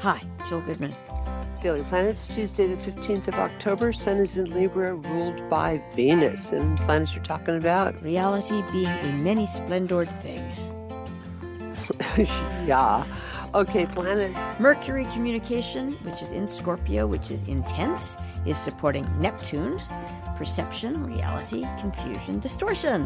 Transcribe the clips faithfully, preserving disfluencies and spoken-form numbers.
Hi, Jill Goodman. Daily Planets, Tuesday the fifteenth of October. Sun is in Libra, ruled by Venus. And planets are talking about reality being a many-splendored thing. Yeah. Okay, planets. Mercury communication, which is in Scorpio, which is intense, is supporting Neptune. Perception, reality, confusion, distortion.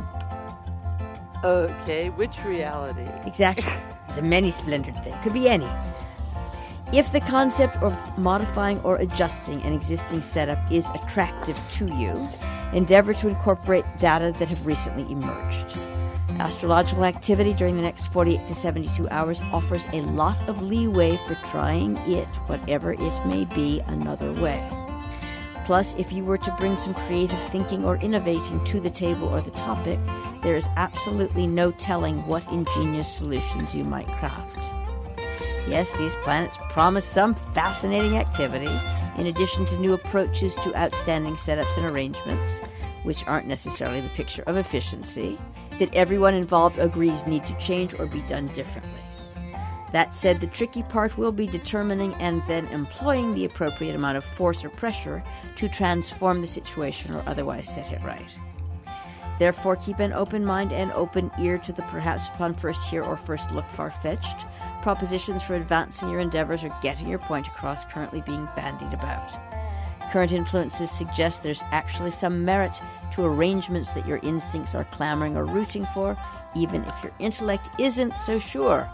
Okay, which reality? Exactly. It's a many-splendored thing. Could be any. If the concept of modifying or adjusting an existing setup is attractive to you, endeavor to incorporate data that have recently emerged. Astrological activity during the next forty-eight to seventy-two hours offers a lot of leeway for trying it, whatever it may be, another way. Plus, if you were to bring some creative thinking or innovating to the table or the topic, there is absolutely no telling what ingenious solutions you might craft. Yes, these planets promise some fascinating activity, in addition to new approaches to outstanding setups and arrangements, which aren't necessarily the picture of efficiency, that everyone involved agrees need to change or be done differently. That said, the tricky part will be determining and then employing the appropriate amount of force or pressure to transform the situation or otherwise set it right. Therefore, keep an open mind and open ear to the perhaps upon first hear or first look far-fetched propositions for advancing your endeavors or getting your point across currently being bandied about. Current influences suggest there's actually some merit to arrangements that your instincts are clamoring or rooting for, even if your intellect isn't so sure.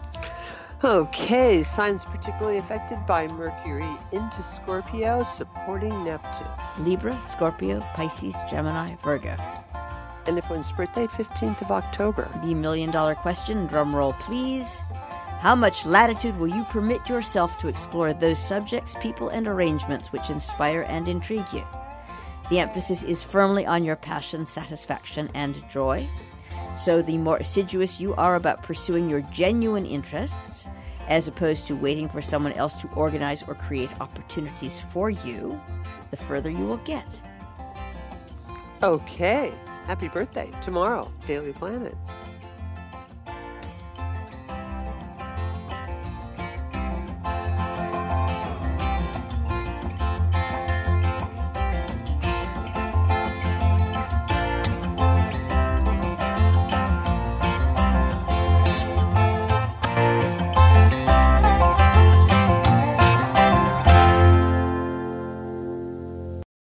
Okay, signs particularly affected by Mercury into Scorpio, supporting Neptune. Libra, Scorpio, Pisces, Gemini, Virgo. And if one's birthday, fifteenth of October. The million dollar question, drum roll please. How much latitude will you permit yourself to explore those subjects, people, and arrangements which inspire and intrigue you? The emphasis is firmly on your passion, satisfaction, and joy. So the more assiduous you are about pursuing your genuine interests, as opposed to waiting for someone else to organize or create opportunities for you, the further you will get. Okay. Happy birthday tomorrow, Daily Planets.